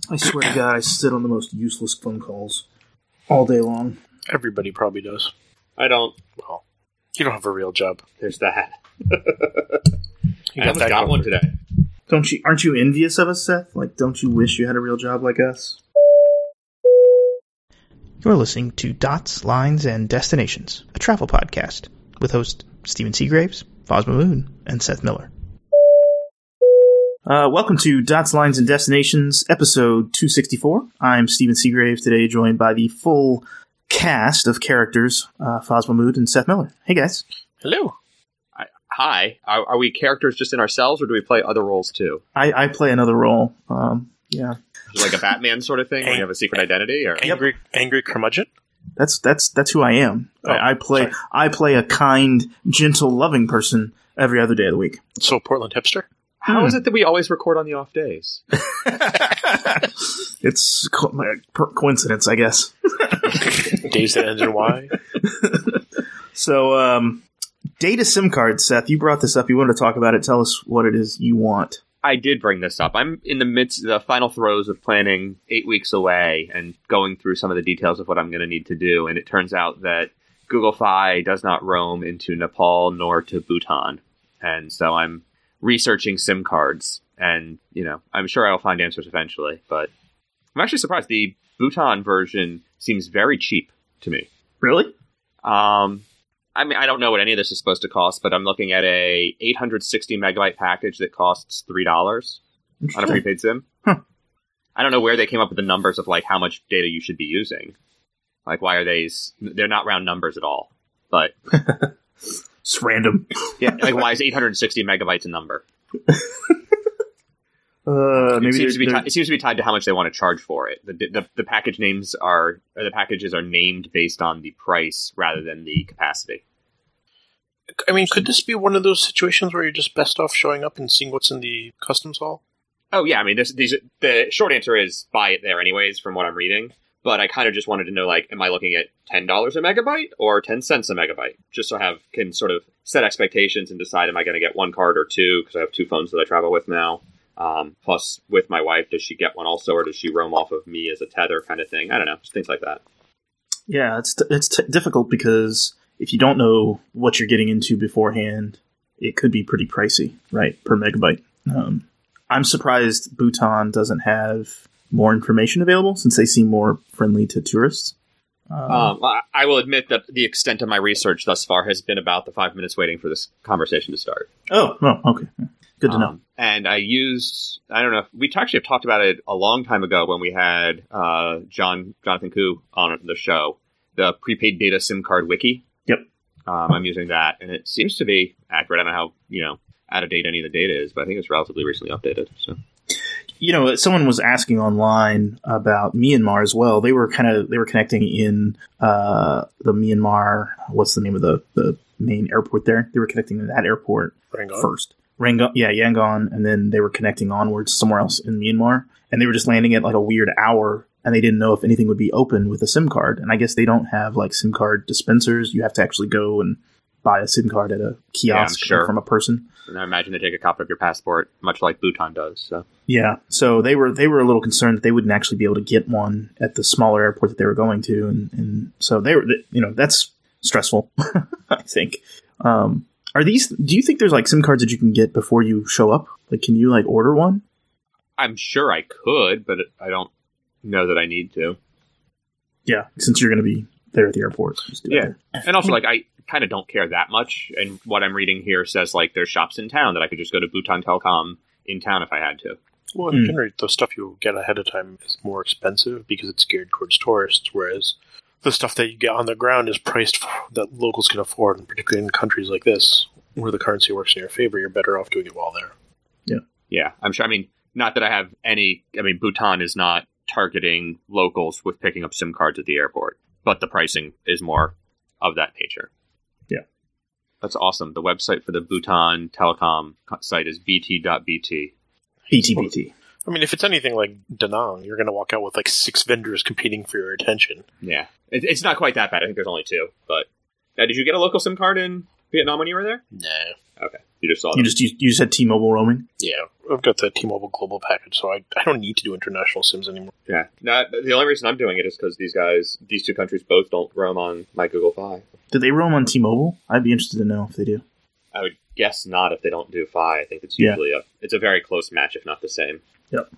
I swear to God, I sit on the most useless phone calls all day long. Everybody probably does. I don't. Well, you don't have a real job. There's that. You I almost got one today. Aren't you envious of us, Seth? Like, don't you wish you had a real job like us? You're listening to Dots, Lines, and Destinations, a travel podcast with hosts Stephen Seagraves, Fosma Moon, and Seth Miller. Welcome to Dots, Lines, and Destinations, episode 264. I'm Stephen Seagraves, today joined by the full cast of characters, Fosma Moon and Seth Miller. Hey, guys. Hello. Hi. Are we characters just in ourselves, or do we play other roles too? I play another role. Yeah. Like a Batman sort of thing, where you have a secret identity, or Angry curmudgeon? That's who I am. Oh, I play a kind, gentle, loving person every other day of the week. So Portland hipster? How is it that we always record on the off days? It's coincidence, I guess. Days that ends in Y. So, data SIM cards, Seth. You brought this up. You wanted to talk about it. Tell us what it is you want. I did bring this up. I'm in the final throes of planning 8 weeks away and going through some of the details of what I'm going to need to do. And it turns out that Google Fi does not roam into Nepal nor to Bhutan. And so I'm researching SIM cards. And, I'm sure I'll find answers eventually. But I'm actually surprised. The Bhutan version seems very cheap to me. Really? I mean, I don't know what any of this is supposed to cost, but I'm looking at a 860 megabyte package that costs $3 on a prepaid SIM. Huh. I don't know where they came up with the numbers of like how much data you should be using. Like, why are they're not round numbers at all, but it's random. Yeah. Like, why is 860 megabytes a number? Maybe it seems to be tied to how much they want to charge for it. The package names the packages are named based on the price rather than the capacity. I mean, could this be one of those situations where you're just best off showing up and seeing what's in the customs hall? Oh yeah, I mean, the short answer is buy it there anyways, from what I'm reading. But I kind of just wanted to know, like, am I looking at $10 a megabyte or 10 cents a megabyte? Just so I can sort of set expectations and decide, am I going to get one card or two? Because I have two phones that I travel with now. Plus, with my wife, does she get one also, or does she roam off of me as a tether kind of thing? I don't know, just things like that. Yeah, it's difficult because if you don't know what you're getting into beforehand, it could be pretty pricey, right, per megabyte. I'm surprised Bhutan doesn't have more information available, since they seem more friendly to tourists. I will admit that the extent of my research thus far has been about the 5 minutes waiting for this conversation to start. Oh, okay. Good to know. And I don't know, we actually have talked about it a long time ago when we had Jonathan Koo on the show, the prepaid data SIM card wiki. Yep. I'm using that, and it seems to be accurate. I don't know how, out of date any of the data is, but I think it's relatively recently updated. So, someone was asking online about Myanmar as well. They were connecting in the Myanmar. What's the name of the main airport there? They were connecting to that airport first. Yangon, and then they were connecting onwards somewhere else in Myanmar, and they were just landing at like a weird hour, and they didn't know if anything would be open with a SIM card. And I guess they don't have like SIM card dispensers. You have to actually go and buy a SIM card at a kiosk from a person. And I imagine they take a copy of your passport, much like Bhutan does. So. Yeah, so they were a little concerned that they wouldn't actually be able to get one at the smaller airport that they were going to, and so they were, that's stressful. I think. Do you think there's like SIM cards that you can get before you show up? Like, can you like order one? I'm sure I could, but I don't know that I need to. Yeah, since you're going to be there at the airport. Yeah, and also like I kind of don't care that much. And what I'm reading here says like there's shops in town that I could just go to Bhutan Telecom in town if I had to. Well, generally, the stuff you get ahead of time is more expensive because it's geared towards tourists, whereas the stuff that you get on the ground is priced that locals can afford, and particularly in countries like this, where the currency works in your favor, you're better off doing it while there. Yeah. Yeah, I'm sure. I mean, not that I have any... I mean, Bhutan is not targeting locals with picking up SIM cards at the airport, but the pricing is more of that nature. Yeah. That's awesome. The website for the Bhutan Telecom site is bt.bt. BT. I mean, if it's anything like Da Nang, you're going to walk out with like 6 vendors competing for your attention. Yeah. It's not quite that bad. I think there's only 2. But did you get a local SIM card in Vietnam when you were there? No. Okay. You just saw it. You just had T-Mobile roaming? Yeah. I've got the T-Mobile Global package, so I don't need to do international SIMs anymore. Yeah. The only reason I'm doing it is because these two countries both don't roam on my Google Fi. Do they roam on T-Mobile? I'd be interested to know if they do. I would guess not if they don't do Fi. I think it's usually it's a very close match, if not the same. Yep.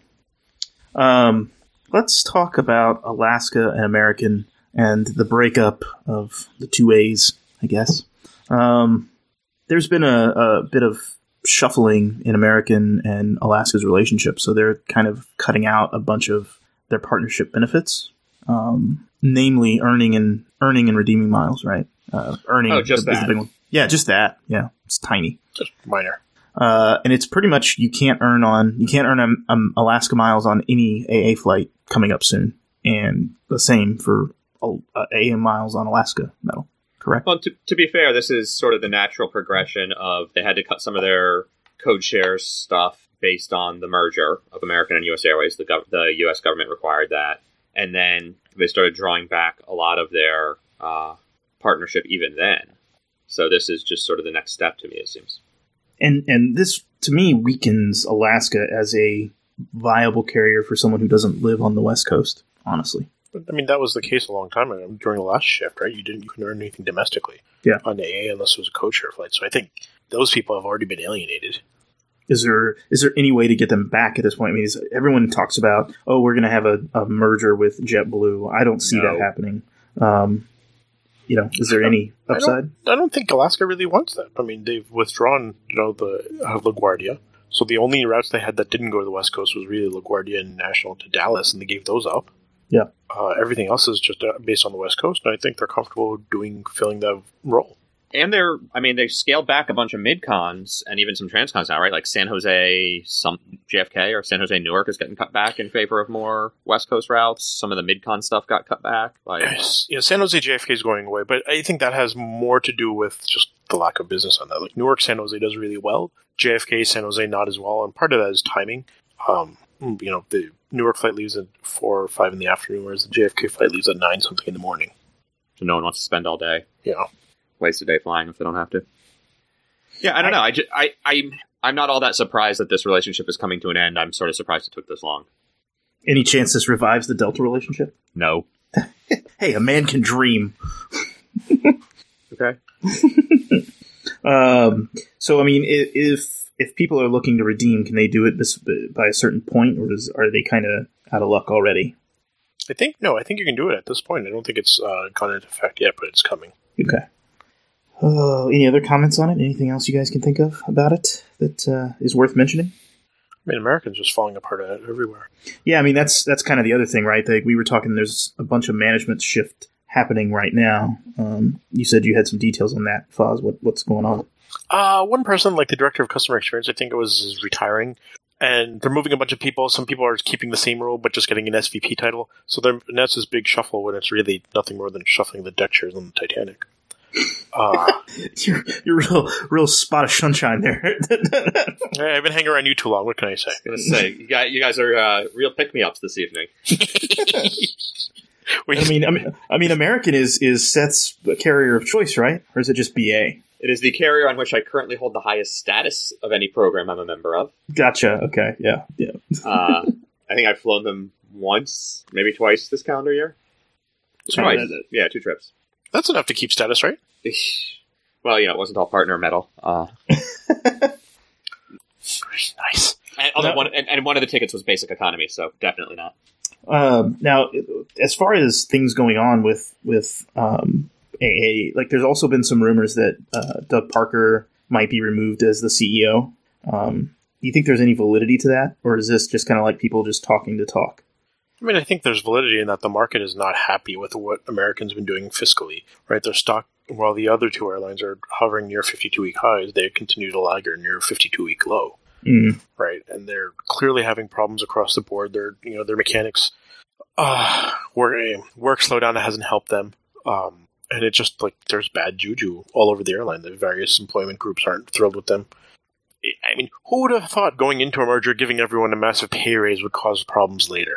Let's talk about Alaska and American and the breakup of the two A's, I guess. There's been a bit of shuffling in American and Alaska's relationship, so they're kind of cutting out a bunch of their partnership benefits, namely earning and redeeming miles, right? Earning. Oh, just that. Big one. Yeah, just that. Yeah, it's tiny. Just minor. And it's pretty much you can't earn Alaska miles on any AA flight coming up soon, and the same for AA miles on Alaska metal. Correct. Well, to be fair, this is sort of the natural progression of they had to cut some of their code share stuff based on the merger of American and U.S. Airways. The U.S. government required that, and then they started drawing back a lot of their partnership even then. So this is just sort of the next step to me, it seems. And this, to me, weakens Alaska as a viable carrier for someone who doesn't live on the West Coast, honestly. But, I mean, that was the case a long time ago during the last shift, right? You couldn't earn anything domestically on the AA unless it was a code share flight. So I think those people have already been alienated. Is there any way to get them back at this point? I mean, everyone talks about, we're going to have a merger with JetBlue. I don't see that happening. Is there any upside? I don't think Alaska really wants that. I mean, they've withdrawn, the LaGuardia. So the only routes they had that didn't go to the West Coast was really LaGuardia and National to Dallas, and they gave those up. Yeah. Everything else is just based on the West Coast, and I think they're comfortable filling that role. And they've scaled back a bunch of mid-cons and even some transcons now, right? Like San Jose, some JFK or San Jose Newark is getting cut back in favor of more West Coast routes. Some of the mid-con stuff got cut back. San Jose JFK is going away, but I think that has more to do with just the lack of business on that. Like Newark, San Jose does really well. JFK, San Jose not as well, and part of that is timing. The Newark flight leaves at 4 or 5 in the afternoon, whereas the JFK flight leaves at 9 something in the morning. So no one wants to spend all day. Yeah. Waste a day flying if they don't have to. Yeah, I don't know. I'm not all that surprised that this relationship is coming to an end. I'm sort of surprised it took this long. Any chance this revives the Delta relationship? No. Hey, a man can dream. Okay. So, I mean, if people are looking to redeem, can they do it by a certain point, or are they kind of out of luck already? I think you can do it at this point. I don't think it's gone into effect yet, but it's coming. Okay. Any other comments on it? Anything else you guys can think of about it that is worth mentioning? I mean, Americans just falling apart everywhere. Yeah, I mean, that's kind of the other thing, right? We were talking, there's a bunch of management shift happening right now. You said you had some details on that, Foz. What's going on? One person, like the director of customer experience, I think is retiring. And they're moving a bunch of people. Some people are keeping the same role, but just getting an SVP title. So that's this big shuffle when it's really nothing more than shuffling the deck chairs on the Titanic. You're real spot of sunshine there. I've been hanging around you too long. What can I say? I was going to say, you guys are real pick-me-ups this evening. I mean, American is Seth's carrier of choice, right? Or is it just BA? It is the carrier on which I currently hold the highest status of any program I'm a member of. Gotcha. Okay. Yeah. I think I've flown them once, maybe twice this calendar year. Twice. Yeah, 2 trips. That's enough to keep status, right? Well, it wasn't all partner metal. Nice. And one of the tickets was basic economy, so definitely not. Now, as far as things going on with AA, like there's also been some rumors that Doug Parker might be removed as the CEO. Do you think there's any validity to that, or is this just kind of like people just talking to talk? I mean, I think there's validity in that the market is not happy with what Americans have been doing fiscally, right? Their stock, while the other two airlines are hovering near 52-week highs, they continue to lag near a 52-week low, right? And they're clearly having problems across the board. Their mechanics work slowdown hasn't helped them, and it just there's bad juju all over the airline. The various employment groups aren't thrilled with them. I mean, who would have thought going into a merger, giving everyone a massive pay raise would cause problems later?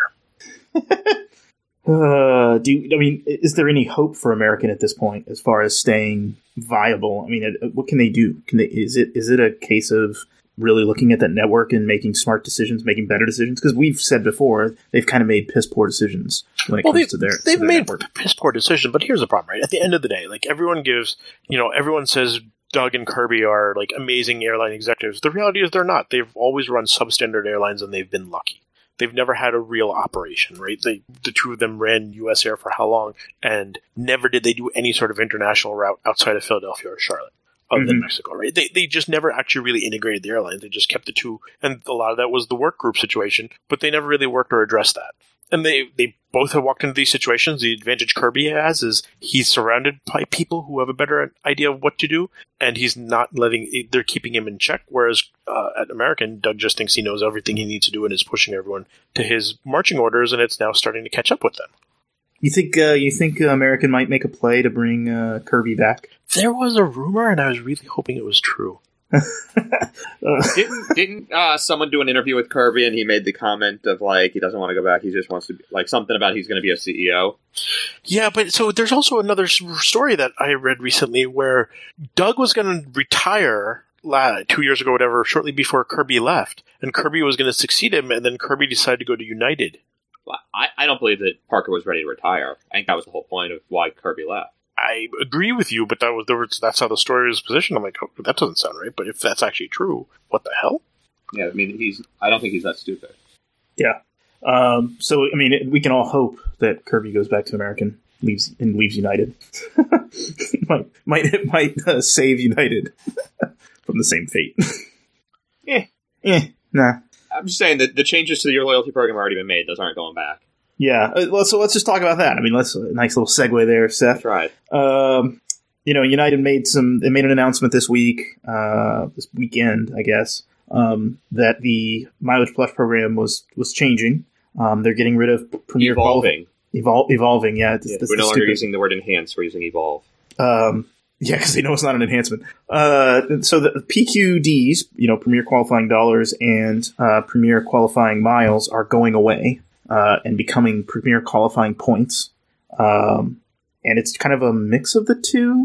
Is there any hope for American at this point as far as staying viable? I mean, what can they do? Is it a case of really looking at that network and making smart decisions, making better decisions? Because we've said before, they've kind of made piss poor decisions when it comes to their They've made network. piss poor decisions, but here's the problem, right? At the end of the day, like everyone says Doug and Kirby are like amazing airline executives. The reality is they're not. They've always run substandard airlines and they've been lucky. They've never had a real operation, right? The two of them ran US Air for how long, and never did they do any sort of international route outside of Philadelphia or Charlotte, other than Mexico, right? They just never actually really integrated the airlines. They just kept the two, and a lot of that was the work group situation, but they never really worked or addressed that. And they both have walked into these situations. The advantage Kirby has is he's surrounded by people who have a better idea of what to do, and he's not they're keeping him in check. Whereas at American, Doug just thinks he knows everything he needs to do and is pushing everyone to his marching orders, and it's now starting to catch up with them. You think American might make a play to bring Kirby back? There was a rumor, and I was really hoping it was true. Didn't someone do an interview with Kirby and he made the comment of like he doesn't want to go back, he just wants to be, like something about he's going to be a CEO? Yeah, but so there's also another story that I read recently where Doug was going to retire 2 years ago, whatever, shortly before Kirby left, and Kirby was going to succeed him, and then Kirby decided to go to United. Well, I don't believe that Parker was ready to retire. I think that was the whole point of why Kirby left. I agree with you, but that's how the story was positioned. I'm like, oh, that doesn't sound right. But if that's actually true, what the hell? Yeah, I mean, I don't think he's that stupid. Yeah. So, I mean, we can all hope that Kirby goes back to American, leaves United. might save United from the same fate. Nah. I'm just saying that the changes to your loyalty program have already been made. Those aren't going back. Yeah, well, so let's just talk about that. I mean, nice little segue there, Seth. That's right. United made an announcement this weekend, I guess, that the Mileage Plus program was changing. They're getting rid of Premier Evolving. Evolving, yeah. We're no longer using the word enhance, we're using evolve. Yeah, because they know it's not an enhancement. So the PQDs, Premier Qualifying Dollars and Premier Qualifying Miles are going away. And becoming Premier Qualifying Points, and it's kind of a mix of the two.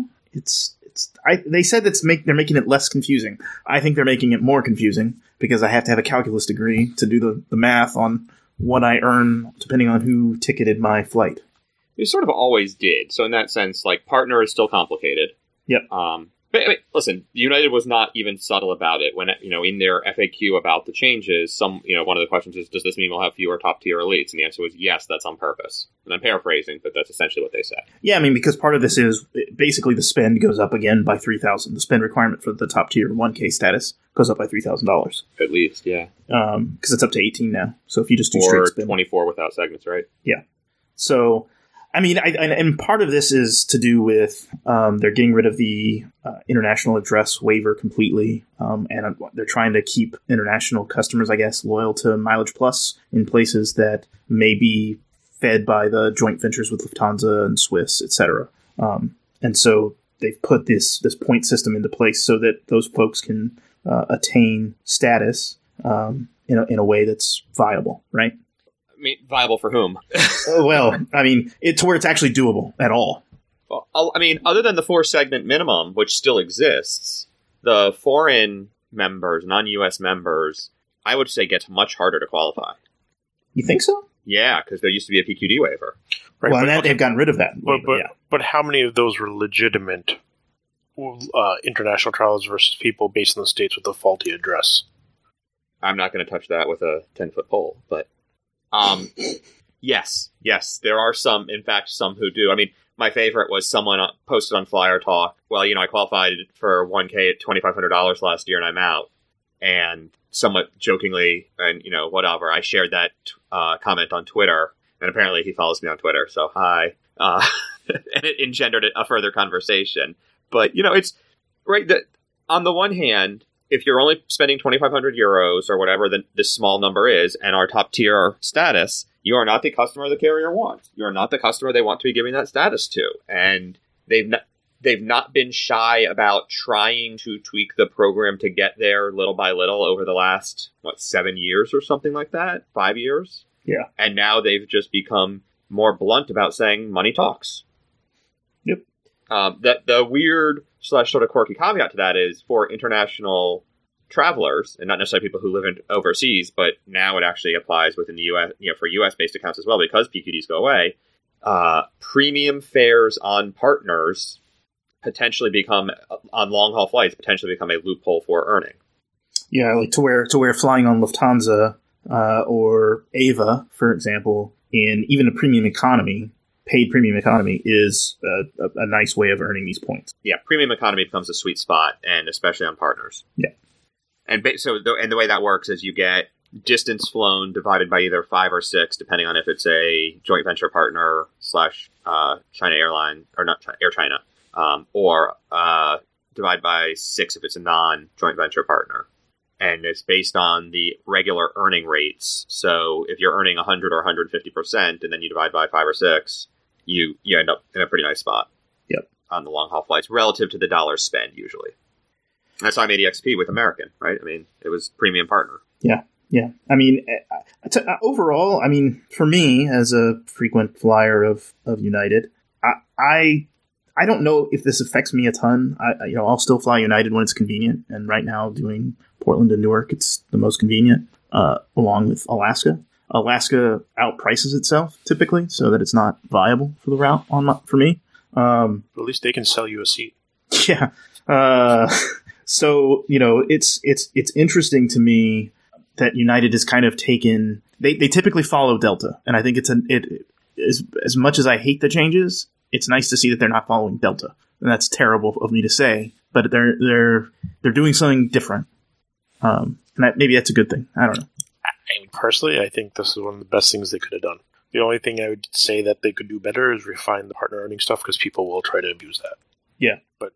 They said they're making it less confusing. I think they're making it more confusing because I have to have a calculus degree to do the math on what I earn depending on who ticketed my flight. You sort of always did. So in that sense, like partner is still complicated. Yep. But listen, United was not even subtle about it when, in their FAQ about the changes, one of the questions is, does this mean we'll have fewer top tier elites? And the answer was yes, that's on purpose. And I'm paraphrasing, but that's essentially what they said. Yeah, I mean, because part of this is basically the spend goes up again by $3,000. The spend requirement for the top tier 1K status goes up by $3,000. At least, yeah. Because it's up to 18 now. So if you just do or straight spend. 24 without segments, right? Yeah. So, I mean, and part of this is to do with they're getting rid of the international address waiver completely, and they're trying to keep international customers, I guess, loyal to Mileage Plus in places that may be fed by the joint ventures with Lufthansa and Swiss, etc. And so they've put this point system into place so that those folks can attain status in a way that's viable, right? I mean, viable for whom? Well, I mean, to where it's actually doable at all. Well, I mean, other than the 4-segment minimum, which still exists, the foreign members, non-U.S. members, I would say gets much harder to qualify. You think so? Yeah, because there used to be a PQD waiver. Right, well, and they've gotten rid of that. But how many of those were legitimate international travelers versus people based in the States with a faulty address? I'm not going to touch that with a 10-foot pole, but yes, there are some who do. I mean, my favorite was someone posted on Flyer Talk. Well, I qualified for 1K at $2,500 last year and I'm out. And somewhat jokingly, and whatever, I shared that comment on Twitter, and apparently he follows me on Twitter, so hi. And it engendered a further conversation. But, it's right that on the one hand, if you're only spending 2,500 euros or whatever this small number is, and our top tier status, you are not the customer the carrier wants. You are not the customer they want to be giving that status to. And they've not been shy about trying to tweak the program to get there little by little over the last, 7 years or something like that? 5 years? Yeah. And now they've just become more blunt about saying money talks. Yep. The weird / sort of quirky caveat to that is for international travelers, and not necessarily people who live overseas, but now it actually applies within the U.S., for U.S.-based accounts as well, because PQDs go away. Premium fares on partners potentially become, on long-haul flights, potentially become a loophole for earning. Yeah, like to where flying on Lufthansa or Ava, for example, in even a paid premium economy is a nice way of earning these points. Yeah, premium economy becomes a sweet spot, and especially on partners. Yeah. And the way that works is you get distance flown divided by either 5 or 6, depending on if it's a joint venture partner / China Airline, or not China, Air China, or divide by 6 if it's a non-joint venture partner. And it's based on the regular earning rates. So if you're earning 100 or 150%, and then you divide by 5 or 6, you end up in a pretty nice spot. Yep. On the long-haul flights, relative to the dollars spent, usually. That's how I made EXP with American, right? I mean, it was premium partner. Yeah. Yeah. I mean, overall, I mean, for me, as a frequent flyer of United, I don't know if this affects me a ton. I'll still fly United when it's convenient. And right now, doing Portland to Newark, it's the most convenient, along with Alaska. Alaska outprices itself typically, so that it's not viable for the route for me. At least they can sell you a seat. Yeah. So it's interesting to me that United has kind of taken. They typically follow Delta, and I think as much as I hate the changes, it's nice to see that they're not following Delta, and that's terrible of me to say, but they're doing something different, and maybe that's a good thing. I don't know. I mean, personally, I think this is one of the best things they could have done. The only thing I would say that they could do better is refine the partner earning stuff, because people will try to abuse that. Yeah, but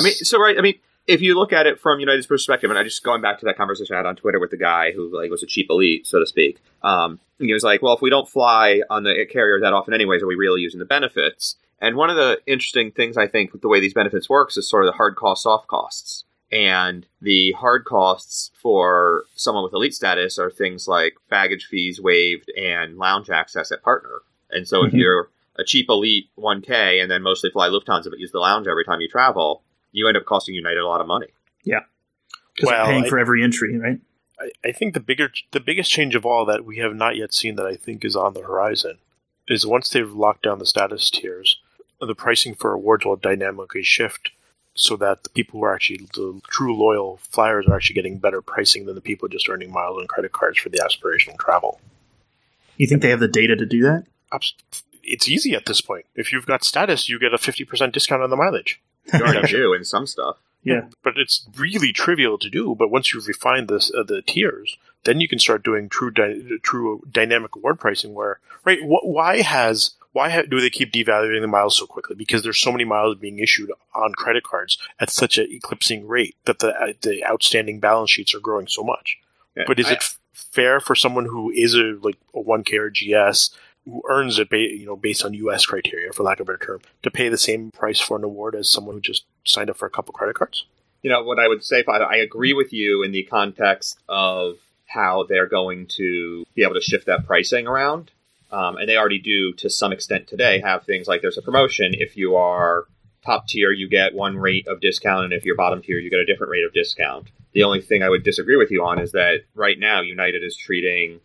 if you look at it from United's perspective, and I just going back to that conversation I had on Twitter with the guy who was a cheap elite, so to speak. He was like, well, if we don't fly on the carrier that often anyways, are we really using the benefits? And one of the interesting things, I think, with the way these benefits works is sort of the hard costs, soft costs. And the hard costs for someone with elite status are things like baggage fees waived and lounge access at partner. And so if you're a cheap elite 1K and then mostly fly Lufthansa but use the lounge every time you travel, you end up costing United a lot of money. Yeah. Because they're paying for every entry, right? I think the biggest change of all that we have not yet seen that I think is on the horizon is once they've locked down the status tiers, the pricing for awards will dynamically shift so that the people who are actually the true loyal flyers are actually getting better pricing than the people just earning miles and credit cards for the aspirational travel. You think they have the data to do that? It's easy at this point. If you've got status, you get a 50% discount on the mileage. You already do in some stuff. Yeah. But it's really trivial to do. But once you've refined the tiers, then you can start doing true dynamic award pricing where, right, why do they keep devaluing the miles so quickly? Because there's so many miles being issued on credit cards at such an eclipsing rate that the outstanding balance sheets are growing so much. Yeah, but is it fair for someone who is a 1K or GS who earns it based on U.S. criteria, for lack of a better term, to pay the same price for an award as someone who just signed up for a couple credit cards? What I would say, I agree with you in the context of how they're going to be able to shift that pricing around. And they already do, to some extent today, have things like there's a promotion. If you are top tier, you get one rate of discount, and if you're bottom tier, you get a different rate of discount. The only thing I would disagree with you on is that right now United is treating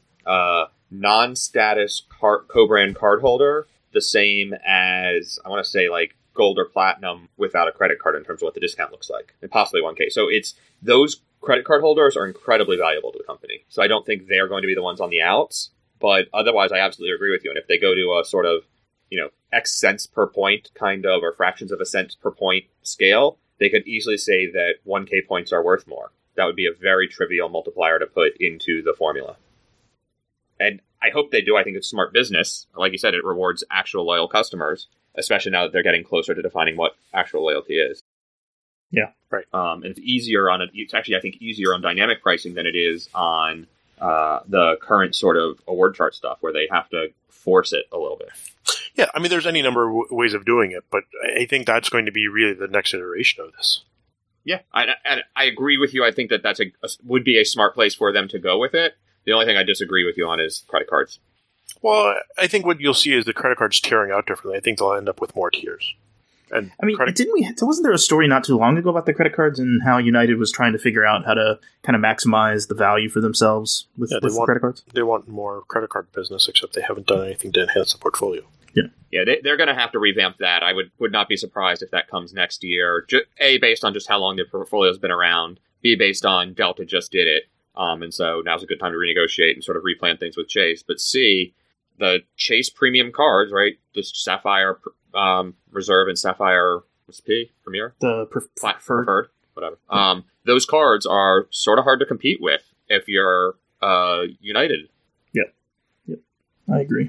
non-status co-brand cardholder the same as, I want to say, gold or platinum without a credit card in terms of what the discount looks like, and possibly 1K. So it's those credit card holders are incredibly valuable to the company. So I don't think they're going to be the ones on the outs. But otherwise, I absolutely agree with you. And if they go to a sort of, X cents per point kind of, or fractions of a cent per point scale, they could easily say that 1K points are worth more. That would be a very trivial multiplier to put into the formula. And I hope they do. I think it's smart business. Like you said, it rewards actual loyal customers, especially now that they're getting closer to defining what actual loyalty is. Yeah, right. And it's easier it's actually, I think, easier on dynamic pricing than it is on the current sort of award chart stuff where they have to force it a little bit. Yeah, I mean, there's any number of ways of doing it, but I think that's going to be really the next iteration of this. Yeah, I agree with you. I think that would be a smart place for them to go with it. The only thing I disagree with you on is credit cards. Well, I think what you'll see is the credit cards tiering out differently. I think they'll end up with more tiers. And I mean, wasn't there a story not too long ago about the credit cards and how United was trying to figure out how to kind of maximize the value for themselves with the credit cards? They want more credit card business, except they haven't done anything to enhance the portfolio. Yeah, they're going to have to revamp that. I would not be surprised if that comes next year. A, based on just how long the portfolio's been around. B, based on Delta just did it. And so now's a good time to renegotiate and sort of replan things with Chase. But C, the Chase premium cards, right? Just Sapphire Reserve and Sapphire, what's P? Premier? The preferred. Whatever. Those cards are sort of hard to compete with if you're United. Yep. I agree.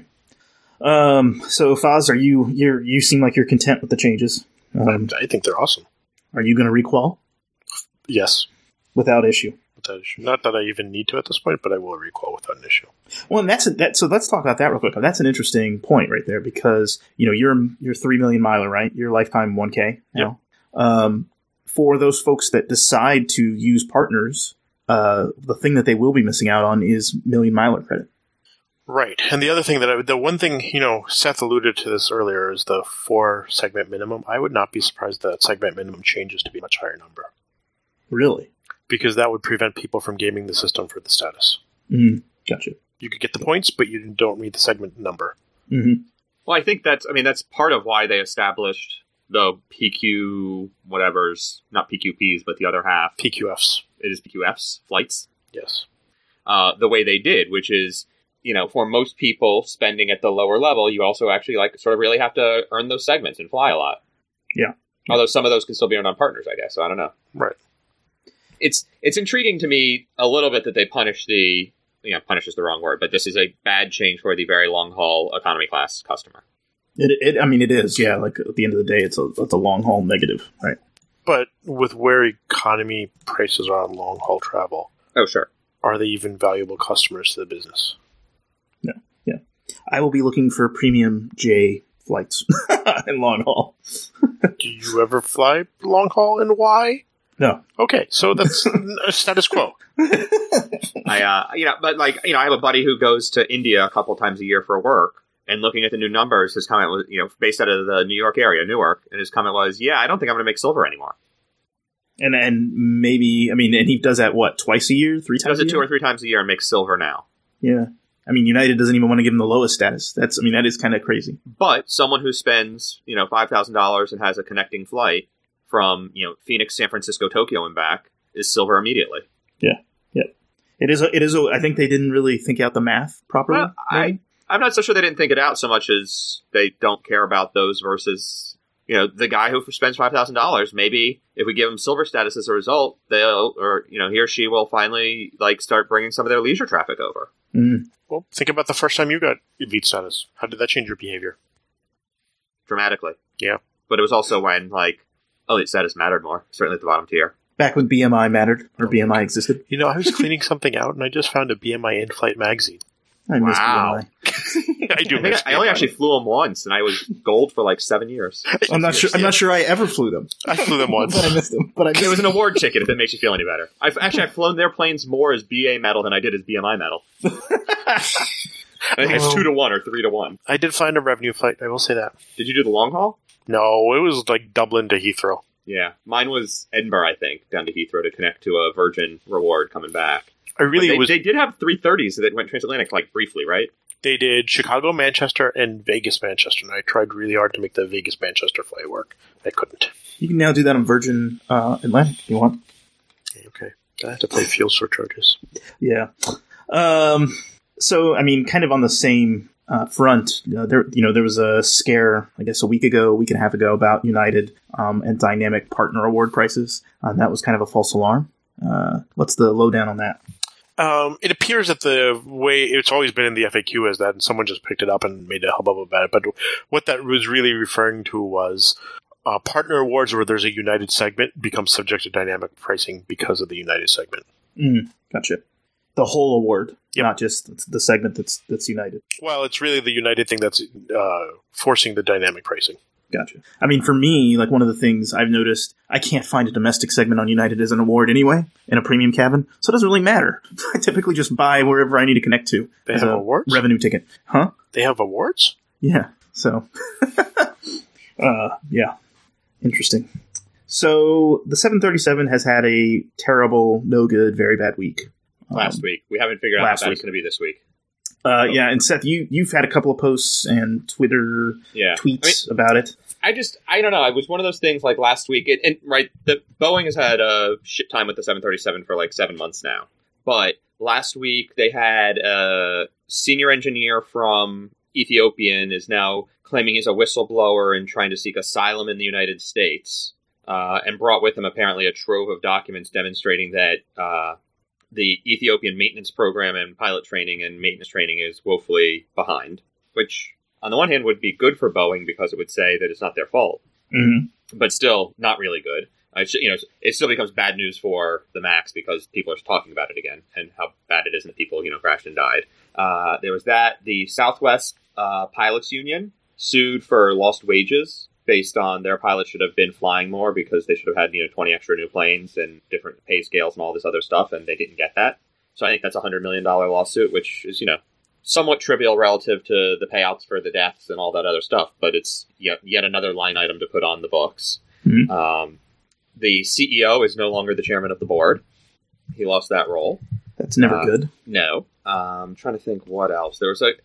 So Foz, you seem like you're content with the changes. I think they're awesome. Are you going to requal? Yes. Without issue. Not that I even need to at this point, but I will requal without an issue. Well, and so let's talk about that real quick. That's an interesting point right there because, you're 3 million miler, right? You're lifetime 1K now. Yep. For those folks that decide to use partners, the thing that they will be missing out on is million miler credit. Right. And the other thing the one thing, Seth alluded to this earlier is the 4 segment minimum. I would not be surprised that segment minimum changes to be a much higher number. Really? Because that would prevent people from gaming the system for the status. Mm-hmm. Gotcha. You could get the points, but you don't meet the segment number. Mm-hmm. Well, I think that's part of why they established the PQ whatever's, not PQPs, but the other half. PQFs. It is PQFs, flights. Yes. The way they did, which is, for most people spending at the lower level, you also actually sort of really have to earn those segments and fly a lot. Yeah. Although some of those can still be earned on partners, I guess. So I don't know. Right. It's intriguing to me a little bit that they punish punish is the wrong word, but this is a bad change for the very long haul economy class customer. It is, yeah. Like at the end of the day, it's a long haul negative, right? But with where economy prices are on long haul travel, oh sure, are they even valuable customers to the business? Yeah. I will be looking for premium J flights in long haul. Do you ever fly long haul, and why? No. Okay, so that's status quo. I have a buddy who goes to India a couple times a year for work, and looking at the new numbers, his comment was, based out of the New York area, Newark, and his comment was, I don't think I'm going to make silver anymore. And maybe, and he does that, twice a year, 3 times a year? Does it 2 or 3 times a year and makes silver now. Yeah. United doesn't even want to give him the lowest status. That is kind of crazy. But someone who spends, $5,000 and has a connecting flight from, Phoenix, San Francisco, Tokyo, and back is silver immediately. Yeah. It is. I think they didn't really think out the math properly. Well, I'm not so sure they didn't think it out so much as they don't care about those versus, the guy who spends $5,000. Maybe if we give him silver status as a result, he or she will finally start bringing some of their leisure traffic over. Mm. Well, think about the first time you got elite status. How did that change your behavior? Dramatically. Yeah. But it was also when elite status mattered more, certainly at the bottom tier. Back when BMI mattered, or BMI existed. I was cleaning something out, and I just found a BMI in-flight magazine. I miss BMI. I do miss BMI. I only actually flew them once, and I was gold for 7 years. I'm not sure I ever flew them. I flew them once. But I missed them. It was an award ticket, if it makes you feel any better. I've flown their planes more as BA medal than I did as BMI medal. I think it's 2 to 1 or 3 to 1. I did find a revenue flight, I will say that. Did you do the long haul? No, it was Dublin to Heathrow. Yeah, mine was Edinburgh, I think, down to Heathrow to connect to a Virgin reward coming back. They did have 330s that went transatlantic, briefly, right? They did Chicago, Manchester, and Vegas, Manchester, and I tried really hard to make the Vegas, Manchester flight work. I couldn't. You can now do that on Virgin Atlantic if you want. Okay. I have to pay fuel surcharges. Yeah. So, kind of on the same front, there was a scare, I guess, a week and a half ago about United and dynamic partner award prices. That was kind of a false alarm. What's the lowdown on that? It appears that the way it's always been in the FAQ is that, and someone just picked it up and made a hubbub about it, but what that was really referring to was partner awards where there's a United segment become subject to dynamic pricing because of the United segment. Gotcha. The whole award, not just the segment that's United. Well, it's really the United thing that's forcing the dynamic pricing. Gotcha. For me, one of the things I've noticed, I can't find a domestic segment on United as an award anyway, in a premium cabin, so it doesn't really matter. I typically just buy wherever I need to connect to. They have awards? Revenue ticket. Huh? They have awards? Yeah, so. Yeah. Interesting. So the 737 has had a terrible, no good, very bad week. Last week. We haven't figured out how bad it's going to be this week. Yeah, and Seth, you've had a couple of posts and Twitter tweets about it. I don't know. It was one of those things like last week. Boeing has had a shit time with the 737 for like 7 months now. But last week they had a senior engineer from Ethiopian is now claiming he's a whistleblower and trying to seek asylum in the United States, and brought with him apparently a trove of documents demonstrating that the Ethiopian maintenance program and pilot training and maintenance training is woefully behind, which on the one hand would be good for Boeing because it would say that it's not their fault, but still not really good. It still becomes bad news for the MAX because people are talking about it again and how bad it is and that people, crashed and died. There was that. The Southwest Pilots Union sued for lost wages based on their pilots should have been flying more because they should have had 20 extra new planes and different pay scales and all this other stuff, and they didn't get that. So I think that's a $100 million lawsuit, which is somewhat trivial relative to the payouts for the deaths and all that other stuff, but it's yet another line item to put on the books. Mm-hmm. The CEO is no longer the chairman of the board. He lost that role. That's never good. No. I'm trying to think what else. There was the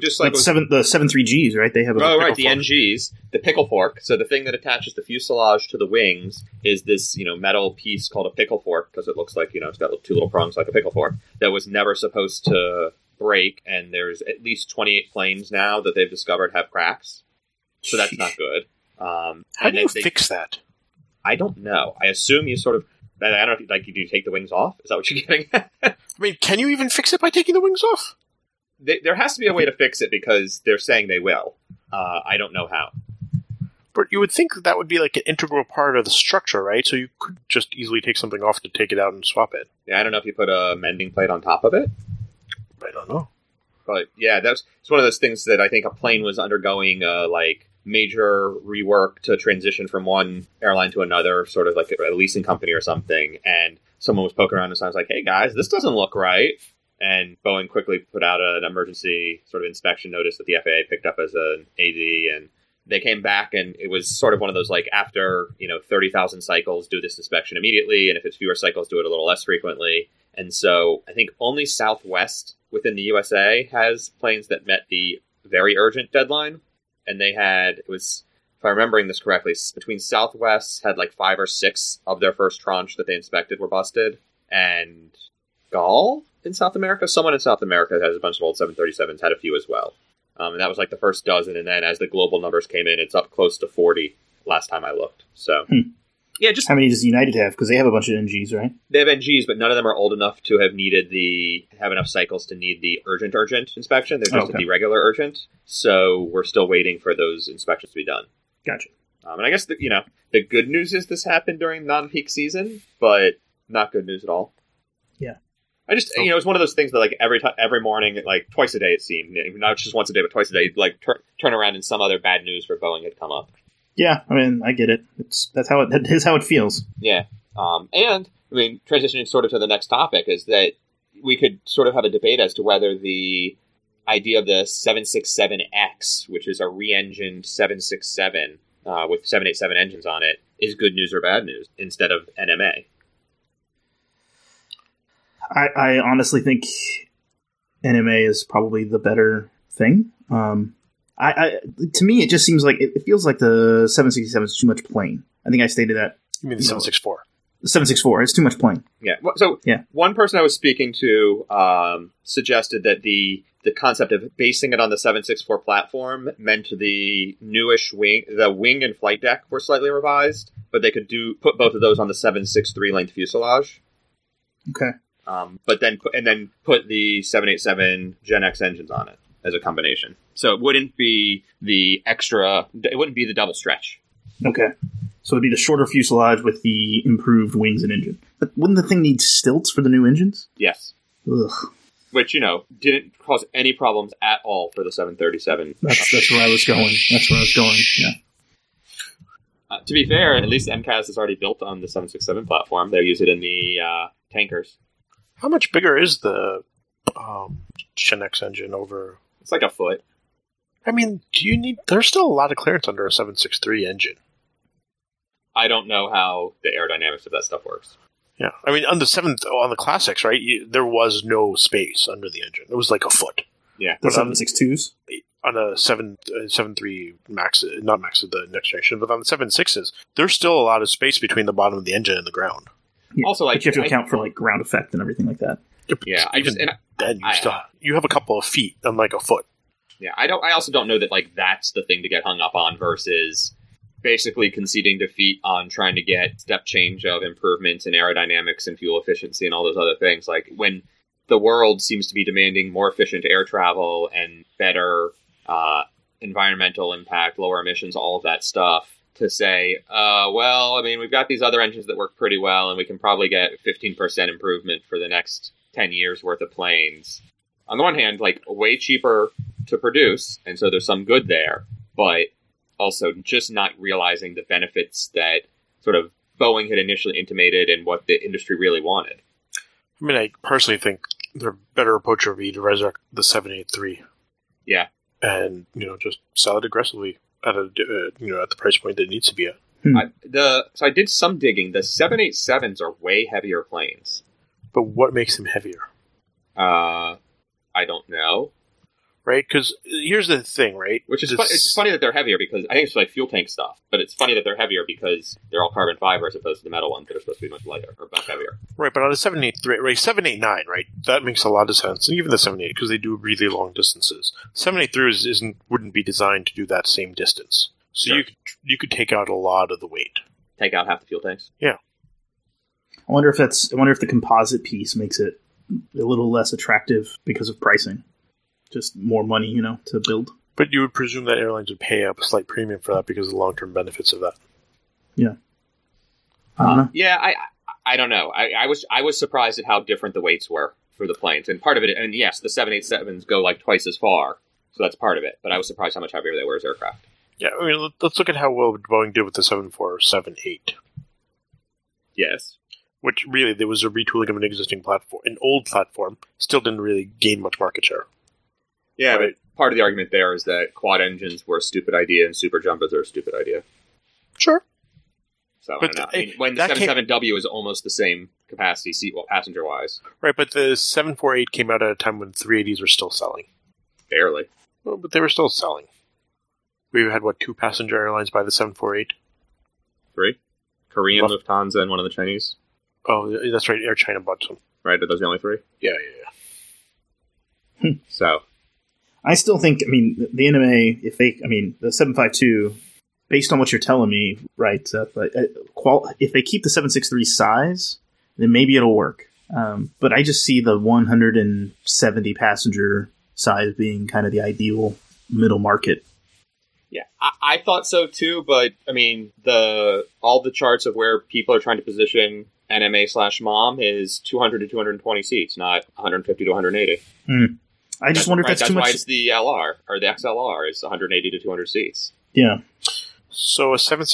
73Gs, right? They have the NGs, the pickle fork. So the thing that attaches the fuselage to the wings is this, metal piece called a pickle fork because it looks like, it's got 2 little prongs like a pickle fork that was never supposed to break. And there's at least 28 planes now that they've discovered have cracks. So that's not good. How do you fix that? I don't know. I assume you sort of... I don't know, do you take the wings off? Is that what you're getting at? I mean, can you even fix it by taking the wings off? There has to be a way to fix it because they're saying they will. I don't know how. But you would think that would be like an integral part of the structure, right? So you could just easily take something off to take it out and swap it. Yeah, I don't know if you put a mending plate on top of it. I don't know. But yeah, it's one of those things that I think a plane was undergoing, major rework to transition from one airline to another, sort of like a leasing company or something, and someone was poking around and sounds like, hey guys, this doesn't look right. And Boeing quickly put out an emergency sort of inspection notice that the FAA picked up as an AD, and they came back and it was sort of one of those after 30,000 cycles, do this inspection immediately, and if it's fewer cycles, do it a little less frequently. And so I think only Southwest within the USA has planes that met the very urgent deadline. And they had, if I'm remembering this correctly, between Southwest had 5 or 6 of their first tranche that they inspected were busted. And Gall in South America, someone in South America that has a bunch of old 737s, had a few as well. And that was the first dozen. And then as the global numbers came in, it's up close to 40 last time I looked. So, yeah, just... How many does United have? Because they have a bunch of NGs, right? They have NGs, but none of them are old enough to have have enough cycles to need the urgent inspection. They're just the regular urgent. So we're still waiting for those inspections to be done. Gotcha. And I guess the good news is this happened during non-peak season, but not good news at all. Yeah. I just, it's one of those things that every morning, twice a day it seemed, not just once a day, but twice a day, turn around and some other bad news for Boeing had come up. Yeah, I mean, I get it. That is how it feels. Yeah. And, transitioning sort of to the next topic is that we could sort of have a debate as to whether the idea of the 767X, which is a re-engined 767 with 787 engines on it, is good news or bad news instead of NMA. I honestly think NMA is probably the better thing. To me, it just seems like it feels like the 767 is too much plane. I think I stated that. You mean the 764? The 764. It's too much plane. Yeah. So one person I was speaking to suggested that the concept of basing it on the 764 platform meant the newish wing and flight deck were slightly revised, but they could put both of those on the 763 length fuselage. Okay. But then put the 787 Gen X engines on it as a combination. So it wouldn't be the double stretch. Okay. So it'd be the shorter fuselage with the improved wings and engine. But wouldn't the thing need stilts for the new engines? Yes. Ugh. Which, didn't cause any problems at all for the 737. That's where I was going. Yeah. To be fair, at least MCAS is already built on the 767 platform. They use it in the tankers. How much bigger is the Gen X engine over? It's like a foot. I mean, there's still a lot of clearance under a 763 engine. I don't know how the aerodynamics of that stuff works. Yeah, I mean, on the classics, right? There was no space under the engine. It was like a foot. Yeah, The 762s? On a 7.3 Max, not Max of the next generation, but on the 7.6s, there's still a lot of space between the bottom of the engine and the ground. Yeah. Also, like, but you have to account for like ground effect and everything like that. Yeah, You have a couple of feet on like a foot. Yeah, I also don't know that like that's the thing to get hung up on versus basically conceding defeat on trying to get step change of improvements in aerodynamics and fuel efficiency and all those other things. Like when the world seems to be demanding more efficient air travel and better environmental impact, lower emissions, all of that stuff, to say, well, I mean, we've got these other engines that work pretty well, and we can probably get 15% improvement for the next 10 years worth of planes. On the one hand, like, way cheaper to produce, and so there's some good there, but also just not realizing the benefits that sort of Boeing had initially intimated and what the industry really wanted. I mean, I personally think their better approach would be to resurrect the 783. Yeah. And, just sell it aggressively at at the price point that it needs to be at. So I did some digging. The 787s are way heavier planes. But what makes them heavier? I don't know. Right? Because here's the thing, right? Which is it's funny that they're heavier because I think it's like fuel tank stuff. But it's funny that they're heavier because they're all carbon fiber as opposed to the metal ones that are supposed to be much lighter or much heavier. Right, but on a 783, right, 789, right? That makes a lot of sense, and even the 78 because they do really long distances. 783 wouldn't be designed to do that same distance, so sure. you could take out a lot of the weight. Take out half the fuel tanks. Yeah. I wonder if the composite piece makes it a little less attractive because of pricing. Just more money, to build. But you would presume that airlines would pay up a slight premium for that because of the long-term benefits of that. Yeah. I don't know. Yeah, I don't know. I was surprised at how different the weights were for the planes. And part of it, and yes, the 787s go like twice as far, so that's part of it. But I was surprised how much heavier they were as aircraft. Yeah, I mean, let's look at how well Boeing did with the 747-8. Yes. Which really, there was a retooling of an existing platform. An old platform still didn't really gain much market share. Yeah, right. But part of the argument there is that quad engines were a stupid idea and super jumbos are a stupid idea. Sure. So, but I don't know. I mean, when the 77W is almost the same capacity, passenger-wise. Right, but the 748 came out at a time when 380s were still selling. Barely. Well, but they were still selling. We had, 2 passenger airlines by the 748? 3? Korean, Lufthansa, and one of the Chinese. Oh, that's right. Air China bought some. Right, are those the only 3? Yeah. So... I still think, the NMA, the 752, based on what you're telling me, right, if they keep the 763 size, then maybe it'll work. But I just see the 170 passenger size being kind of the ideal middle market. Yeah, I thought so too, but, all the charts of where people are trying to position NMA/MOM is 200 to 220 seats, not 150 to 180. I just wonder if that's too much. That's why it's the LR, or the XLR, is 180 to 200 seats. Yeah. So a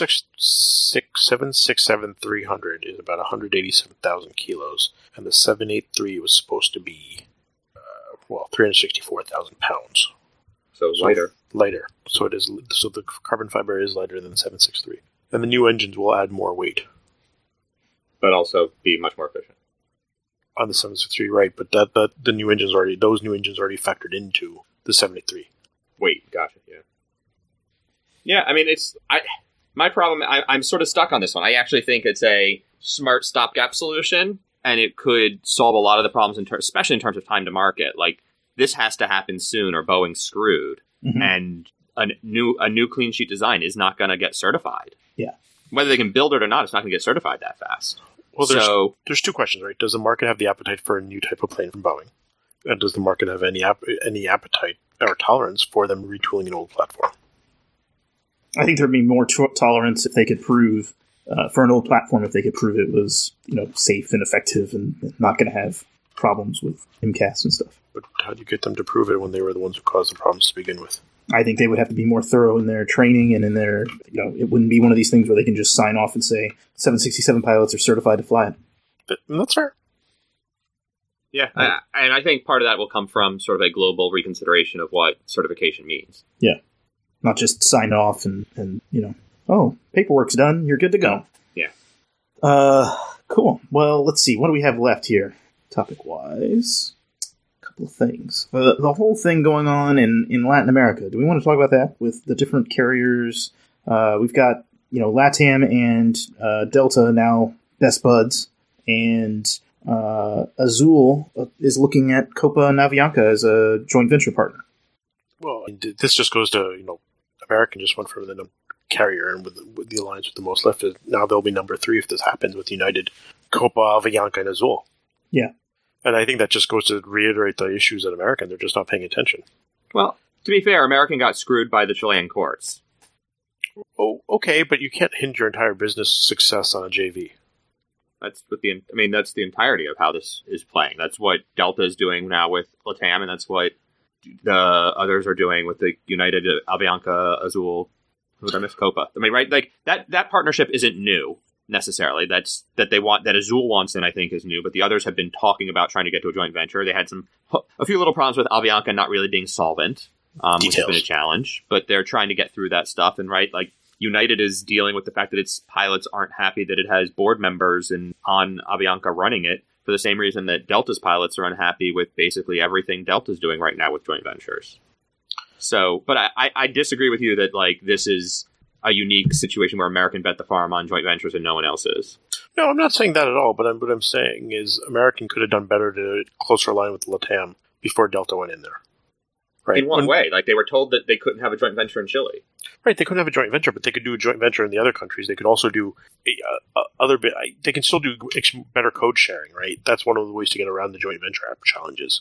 767-300 is about 187,000 kilos, and the 783 was supposed to be, 364,000 pounds. So lighter. Lighter. So it is. So the carbon fiber is lighter than the 763, and the new engines will add more weight, but also be much more efficient. On the 763, right? But the new engines those new engines already factored into the 73. Wait, gotcha. Yeah. My problem. I'm sort of stuck on this one. I actually think it's a smart stopgap solution, and it could solve a lot of the problems especially in terms of time to market. Like this has to happen soon, or Boeing's screwed, and a new clean sheet design is not going to get certified. Yeah. Whether they can build it or not, it's not going to get certified that fast. Well, there's 2 questions, right? Does the market have the appetite for a new type of plane from Boeing? And does the market have any appetite or tolerance for them retooling an old platform? I think there'd be more tolerance if they could prove, for an old platform, if they could prove it was, safe and effective and not going to have problems with MCAS and stuff. But how do you get them to prove it when they were the ones who caused the problems to begin with? I think they would have to be more thorough in their training and in their, it wouldn't be one of these things where they can just sign off and say 767 pilots are certified to fly it. That's fair. Yeah, and I think part of that will come from sort of a global reconsideration of what certification means. Yeah, not just sign off and Oh, paperwork's done. You're good to go. Yeah. Cool. Well, let's see. What do we have left here, topic-wise? A couple of things. The whole thing going on in Latin America. Do we want to talk about that with the different carriers? We've got, LATAM and Delta now best buds, and Azul is looking at Copa and Avianca as a joint venture partner. Well, this just goes to, American just went for the carrier, and with the alliance with the most left, now they'll be number 3 if this happens with United, Copa, Avianca, and Azul. Yeah. And I think that just goes to reiterate the issues at American. They're just not paying attention. Well, to be fair, American got screwed by the Chilean courts. Oh, okay, but you can't hinge your entire business success on a JV. That's the entirety of how this is playing. That's what Delta is doing now with LATAM, and that's what the others are doing with the United, Avianca, Azul. Who did I miss? Copa. Right? Like that partnership isn't new necessarily. That Azul wants in, I think, is new, but the others have been talking about trying to get to a joint venture. They had a few little problems with Avianca not really being solvent, which has been a challenge, but they're trying to get through that stuff. And like United is dealing with the fact that its pilots aren't happy that it has board members on Avianca running it, for the same reason that Delta's pilots are unhappy with basically everything Delta's doing right now with joint ventures. So, but I disagree with you that this is a unique situation where American bet the farm on joint ventures and no one else is. No, I'm not saying that at all, but what I'm saying is American could have done better to closer align with LATAM before Delta went in there. Right? In one way, they were told that they couldn't have a joint venture in Chile. Right, they couldn't have a joint venture, but they could do a joint venture in the other countries. They could also do they can still do better code sharing, right? That's one of the ways to get around the joint venture app challenges.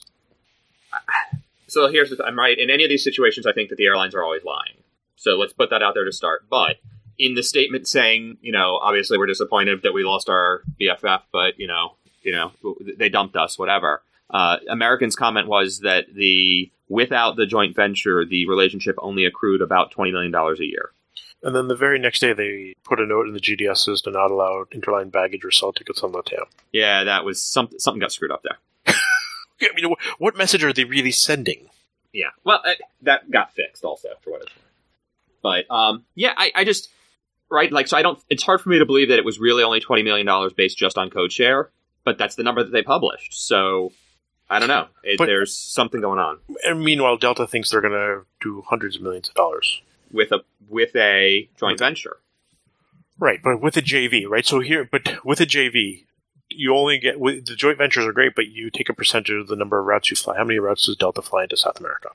So here's the thing. I'm right. In any of these situations, I think that the airlines are always lying. So let's put that out there to start. But in the statement saying, obviously we're disappointed that we lost our BFF, but, they dumped us, whatever. American's comment was that without the joint venture, the relationship only accrued about $20 million a year. And then the very next day, they put a note in the GDSs to not allow interline baggage or sell tickets on LATAM. Yeah, that was something got screwed up there. I mean, what message are they really sending? Yeah, well, that got fixed also, for what it's worth. But, I just, right, so it's hard for me to believe that it was really only $20 million based just on code share, but that's the number that they published, so I don't know. There's something going on. And meanwhile, Delta thinks they're going to do hundreds of millions of dollars. With a joint venture. Right, but with a JV, right? So with a JV, you only get, the joint ventures are great, but you take a percentage of the number of routes you fly. How many routes does Delta fly into South America?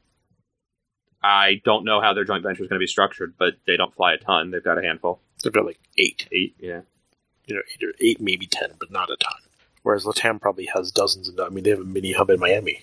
I don't know how their joint venture is going to be structured, but they don't fly a ton. They've got a handful. They've got 8. 8, yeah. 8, maybe 10, but not a ton. Whereas LATAM probably has dozens of, they have a mini hub in Miami.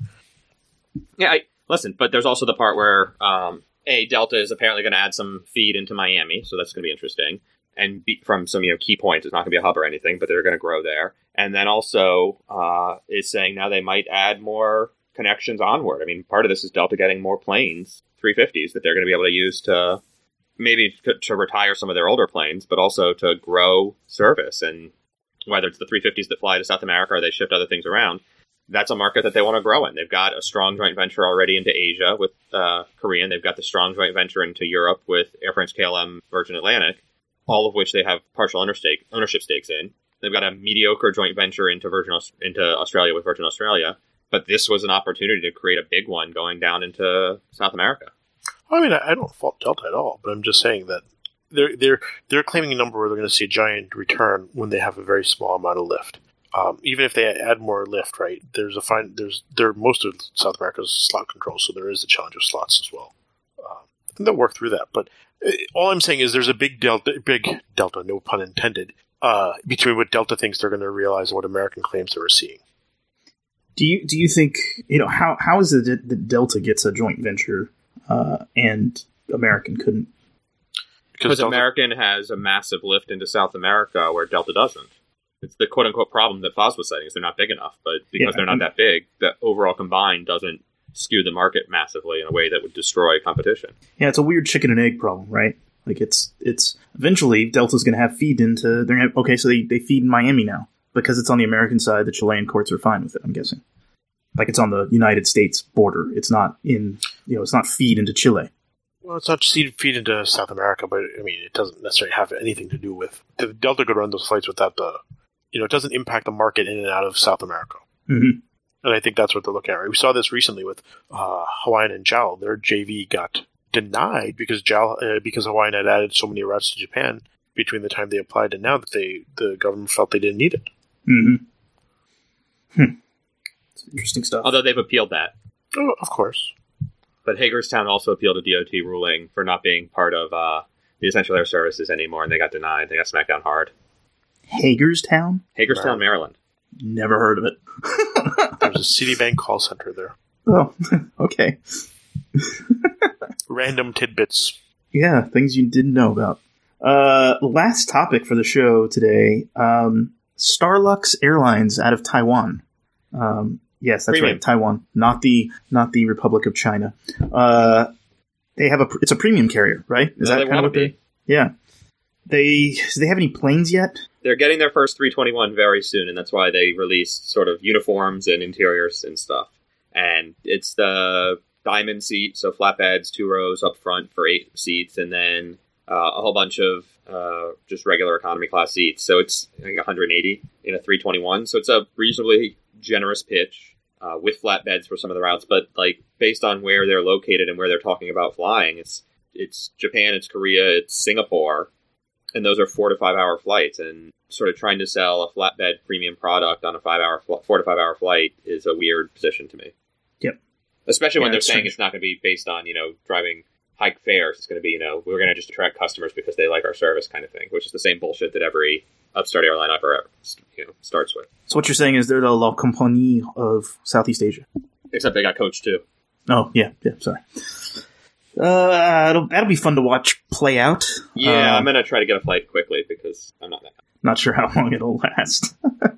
Yeah, listen, but there's also the part where, Delta is apparently going to add some feed into Miami, so that's going to be interesting. And from some key points, it's not going to be a hub or anything, but they're going to grow there. And then also is saying now they might add more connections onward. I mean, part of this is Delta getting more planes, 350s, that they're going to be able to use to maybe to retire some of their older planes, but also to grow service. And whether it's the 350s that fly to South America or they shift other things around, that's a market that they want to grow in. They've got a strong joint venture already into Asia with Korean. They've got the strong joint venture into Europe with Air France, KLM, Virgin Atlantic, all of which they have partial ownership stakes in. They've got a mediocre joint venture into Australia with Virgin Australia. But this was an opportunity to create a big one going down into South America. I mean, I don't fault Delta at all, but I'm just saying that they're claiming a number where they're going to see a giant return when they have a very small amount of lift. Even if they add more lift, right? Most of South America's slot control, so there is the challenge of slots as well. And they'll work through that. But all I'm saying is there's a big delta, no pun intended, between what Delta thinks they're going to realize and what American claims they were seeing. Do you think, how is it that Delta gets a joint venture and American couldn't? Because American has a massive lift into South America where Delta doesn't. It's the quote-unquote problem that Foz was citing, is they're not big enough. But because they're not that big, the overall combined doesn't skew the market massively in a way that would destroy competition. Yeah, it's a weird chicken and egg problem, right? Like it's eventually Delta's going to have feed into, so they feed in Miami now. Because it's on the American side, the Chilean courts are fine with it, I'm guessing. Like it's on the United States border. It's not it's not feed into Chile. Well, it's not feed into South America, but I mean, it doesn't necessarily have anything to do with the Delta could run those flights without it doesn't impact the market in and out of South America. Mm-hmm. And I think that's what they're looking at. Right? We saw this recently with Hawaiian and JAL. Their JV got denied because Hawaiian had added so many routes to Japan between the time they applied and now that the government felt they didn't need it. Mm-hmm. It's interesting stuff. Although they've appealed that. Oh, of course. But Hagerstown also appealed a DOT ruling for not being part of the Essential Air Services anymore, and they got denied. They got smacked down hard. Hagerstown? Hagerstown, Maryland. Never heard of it. There's a Citibank call center there. Oh, okay. Random tidbits. Yeah, things you didn't know about. Last topic for the show today. Starlux Airlines out of Taiwan. Yes, that's Premium. right, Taiwan, not the Republic of China. They have it's a premium carrier, right? Is No, that they kind of wanna what they? be. Yeah. Do they have any planes yet? They're getting their first 321 very soon, and that's why they released sort of uniforms and interiors and stuff. And it's the diamond seat, so flatbeds, 2 rows up front for 8 seats, and then a whole bunch of just regular economy class seats. So it's, I think, 180 in a 321. So it's a reasonably generous pitch with flatbeds for some of the routes. But like based on where they're located and where they're talking about flying, it's Japan, it's Korea, it's Singapore. And those are 4 to 5 hour flights, and sort of trying to sell a flatbed premium product on a 4 to 5 hour flight is a weird position to me. Yep. Especially when Yeah, they're saying it's not going to be based on, driving high fares. It's going to be, we're going to just attract customers because they like our service kind of thing, which is the same bullshit that every upstart airline ever, starts with. So what you're saying is they're the La Compagnie of Southeast Asia. Except they got coach too. Oh, yeah, sorry. That'll be fun to watch play out. Yeah, I'm going to try to get a flight quickly because I'm not that guy. Not sure how long it'll last.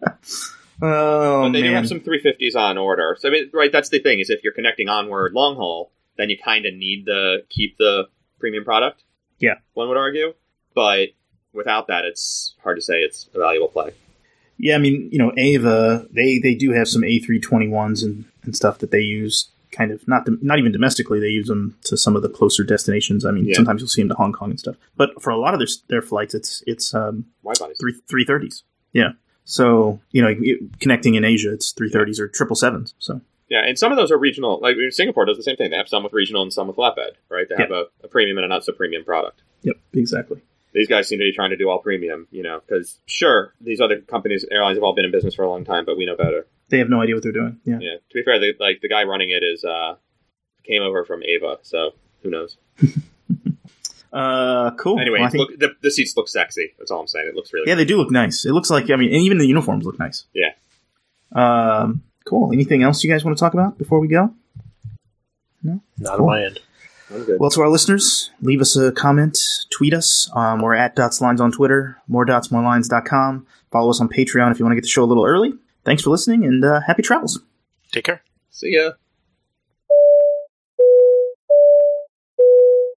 But they do have some 350s on order. So, I mean, right, that's the thing, is if you're connecting onward long haul, then you kind of need to keep the premium product. Yeah. One would argue. But without that, it's hard to say it's a valuable play. Yeah, I mean, Ava, they do have some A321s and stuff that they use kind of, not even domestically, they use them to some of the closer destinations. I mean, sometimes you'll see them to Hong Kong and stuff. But for a lot of their flights, it's wide bodies. 330s. Yeah. So, connecting in Asia, it's 330s or 777s. So. Yeah, and some of those are regional. Like Singapore does the same thing. They have some with regional and some with flatbed, right? They have a premium and a not so premium product. Yep, exactly. These guys seem to be trying to do all premium, because sure, these other companies, airlines have all been in business for a long time, but we know better. They have no idea what they're doing. Yeah. Yeah. To be fair, the guy running it came over from Ava, so who knows? Cool. Anyway, well, I think, look, the seats look sexy. That's all I'm saying. It looks really good. They do look nice. It looks like, and even the uniforms look nice. Yeah. Cool. Anything else you guys want to talk about before we go? No? Not on my end. I'm good. Well, to our listeners, leave us a comment, tweet us. We're at DotsLines on Twitter, moredotmorelines.com. Follow us on Patreon if you want to get the show a little early. Thanks for listening, and happy travels. Take care. See ya.